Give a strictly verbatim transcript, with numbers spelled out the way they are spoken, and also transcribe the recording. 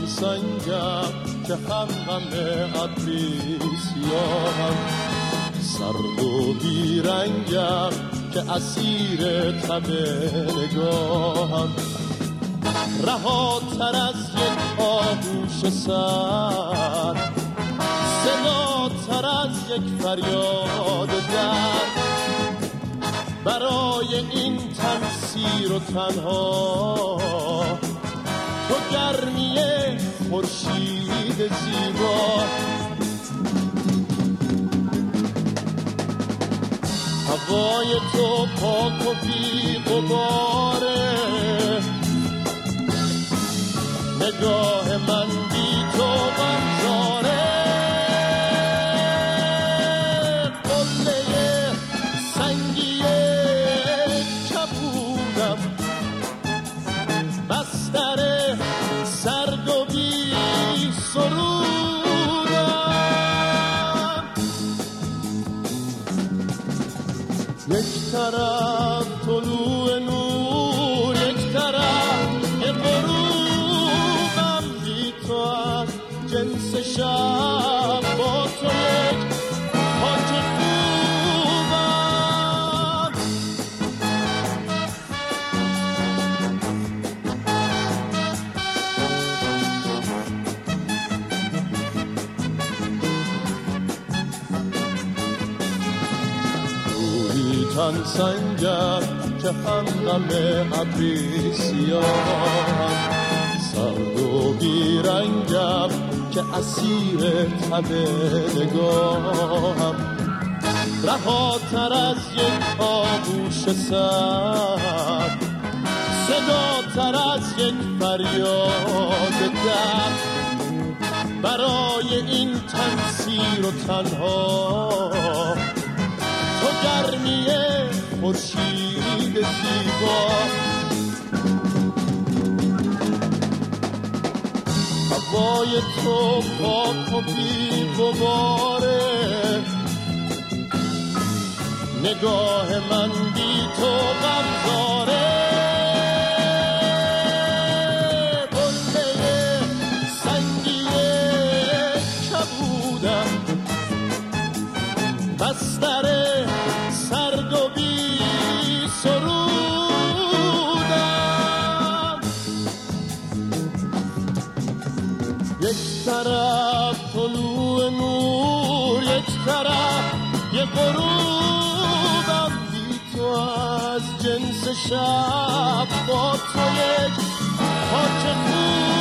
سنگم که هم غم ابری سیاهم، سرد و بیرنگم که اسیر تب نگاهم، رهاتر از یک آغوش سر، صداتر از یک فریاد درد، برای این تن سیر و تنها تو گرمی خورشید زیبا. هوای تو پاک و بی غباره، نگاه من بی تو غمزاره، قله سنگی کبودم، بستر سرد و بی سرودم، یک طرف طلوع نور، یک طرف یه غروبم، بی تو از جنس شب، با تو یک خاک خوبم. تن سنگم که هم غم ابری سیاهم، سرد و بیرنگم که اسیر تب نگاهم، رهاتر از یک آغوش سر، صداتر از یک فریاد درد، برای این تن سیر و تنها تو گرمی خورشید زیبا. هوای تو پاک و بی غباره، نگاه من بی تو غمزاره، قله سنگی کبودم، بستر سرد و بی سرودم، یک طرف طلوع نور، یک طرف یه غروبم، بی تو از جنس شب، با تو یک خاک خون.